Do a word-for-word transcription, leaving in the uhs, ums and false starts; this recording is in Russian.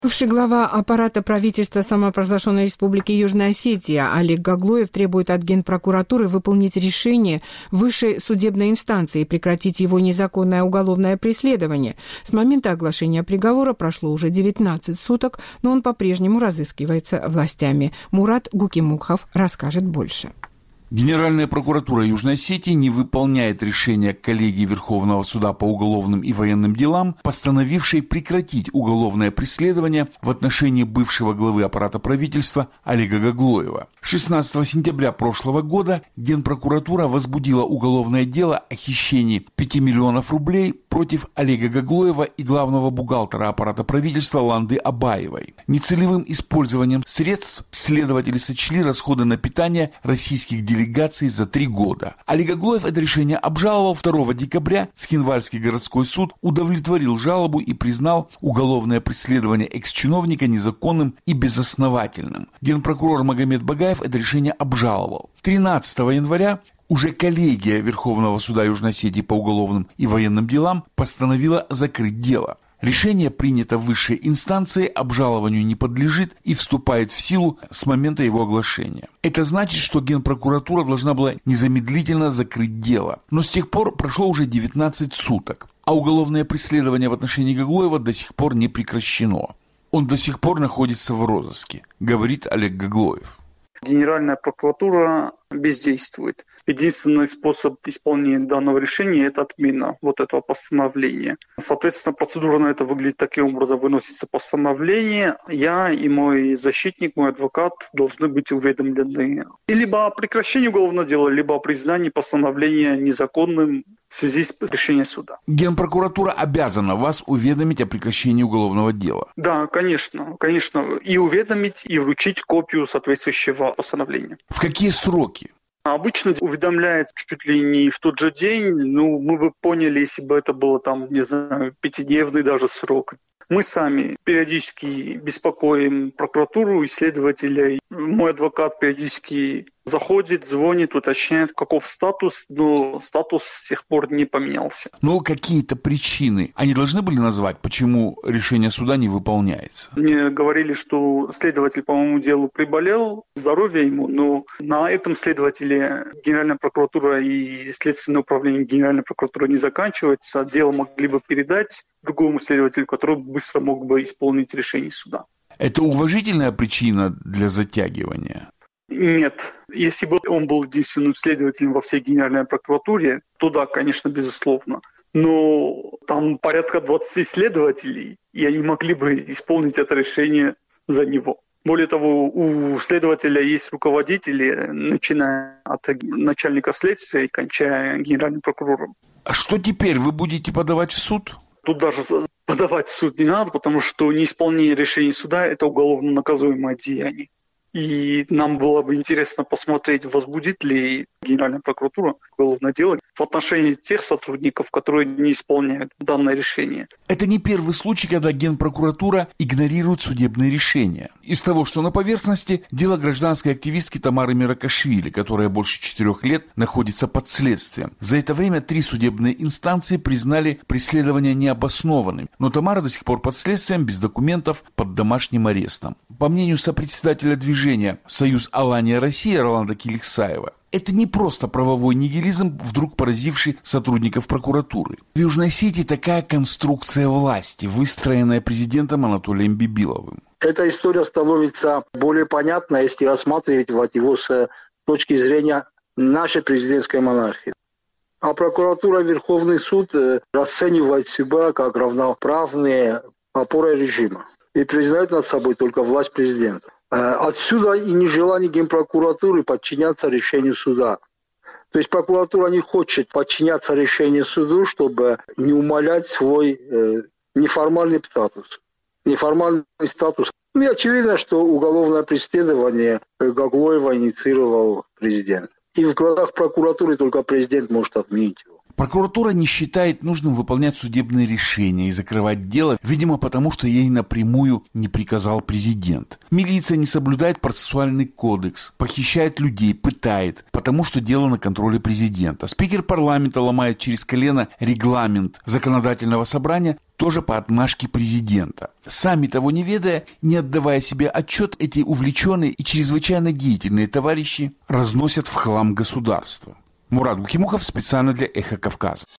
Бывший глава аппарата правительства самопровозглашенной Республики Южная Осетия Олег Гаглоев требует от Генпрокуратуры выполнить решение высшей судебной инстанции и прекратить его незаконное уголовное преследование. С момента оглашения приговора прошло уже девятнадцать суток, но он по-прежнему разыскивается властями. Мурат Гукимухов расскажет больше. Генеральная прокуратура Южной Осетии не выполняет решение коллегии Верховного суда по уголовным и военным делам, постановившей прекратить уголовное преследование в отношении бывшего главы аппарата правительства Олега Гаглоева. шестнадцатого сентября прошлого года Генпрокуратура возбудила уголовное дело о хищении пяти миллионов рублей против Олега Гаглоева и главного бухгалтера аппарата правительства Ланды Абаевой. Нецелевым использованием средств следователи сочли расходы на питание российских делегаций делегации за три года. Олег Гаглоев это решение обжаловал. Второго декабря Цхинвальский городской суд удовлетворил жалобу и признал уголовное преследование экс-чиновника незаконным и безосновательным. Генпрокурор Магомед Багаев это решение обжаловал. тринадцатого января уже коллегия Верховного суда Южной Осетии по уголовным и военным делам постановила закрыть дело. Решение принято высшей инстанцией, обжалованию не подлежит и вступает в силу с момента его оглашения. Это значит, что Генпрокуратура должна была незамедлительно закрыть дело. Но с тех пор прошло уже девятнадцать суток, а уголовное преследование в отношении Гаглоева до сих пор не прекращено. Он до сих пор находится в розыске, говорит Олег Гаглоев. Генеральная прокуратура бездействует. Единственный способ исполнения данного решения – это отмена вот этого постановления. Соответственно, процедура на это выглядит таким образом. Выносится постановление, я и мой защитник, мой адвокат должны быть уведомлены либо о прекращении уголовного дела, либо о признании постановления незаконным в связи с решением суда. Генпрокуратура обязана вас уведомить о прекращении уголовного дела? Да, конечно, конечно. И уведомить, и вручить копию соответствующего постановления. В какие сроки? Обычно уведомляют чуть ли не в тот же день. Ну, мы бы поняли, если бы это было там, не знаю, пятидневный даже срок. Мы сами периодически беспокоим прокуратуру, исследователей. Мой адвокат периодически заходит, звонит, уточняет, каков статус, но статус с тех пор не поменялся. Но какие-то причины они должны были назвать, почему решение суда не выполняется? Мне говорили, что следователь по моему делу приболел, здоровье ему, но на этом следователе Генеральная прокуратура и Следственное управление Генеральной прокуратуры не заканчивается. Дело могли бы передать другому следователю, который быстро мог бы исполнить решение суда. Это уважительная причина для затягивания? Нет. Если бы он был единственным следователем во всей Генеральной прокуратуре, то да, конечно, безусловно. Но там порядка двадцать следователей, и они могли бы исполнить это решение за него. Более того, у следователя есть руководители, начиная от начальника следствия и кончая генеральным прокурором. А что теперь? Вы будете подавать в суд? Тут даже подавать в суд не надо, потому что неисполнение решения суда – это уголовно наказуемое деяние. И нам было бы интересно посмотреть, возбудит ли Генеральная прокуратура уголовное дело в отношении тех сотрудников, которые не исполняют данное решение. Это не первый случай, когда Генпрокуратура игнорирует судебные решения. Из того, что на поверхности, дело гражданской активистки Тамары Миракашвили, которая больше четырех лет находится под следствием. За это время три судебные инстанции признали преследование необоснованным, но Тамара до сих пор под следствием, без документов, под домашним арестом. По мнению сопредседателя движения «Союз Алания Россия» Роланда Киликсаева, это не просто правовой нигилизм, вдруг поразивший сотрудников прокуратуры. В Южной Осетии такая конструкция власти, выстроенная президентом Анатолием Бибиловым. Эта история становится более понятной, если рассматривать его с точки зрения нашей президентской монархии. А прокуратура, Верховный суд расценивает себя как равноправные опоры режима и признает над собой только власть президента. Отсюда и нежелание Генпрокуратуры подчиняться решению суда. То есть прокуратура не хочет подчиняться решению суду, чтобы не умалять свой э, неформальный статус. Неформальный статус. И очевидно, что уголовное преследование Гаглоева инициировал президент. И в глазах прокуратуры только президент может отменить его. Прокуратура не считает нужным выполнять судебные решения и закрывать дело, видимо, потому что ей напрямую не приказал президент. Милиция не соблюдает процессуальный кодекс, похищает людей, пытает, потому что дело на контроле президента. Спикер парламента ломает через колено регламент законодательного собрания, тоже по отмашке президента. Сами того не ведая, не отдавая себе отчет, эти увлеченные и чрезвычайно деятельные товарищи разносят в хлам государство. Мурат Гухимухов специально для «Эхо Кавказа».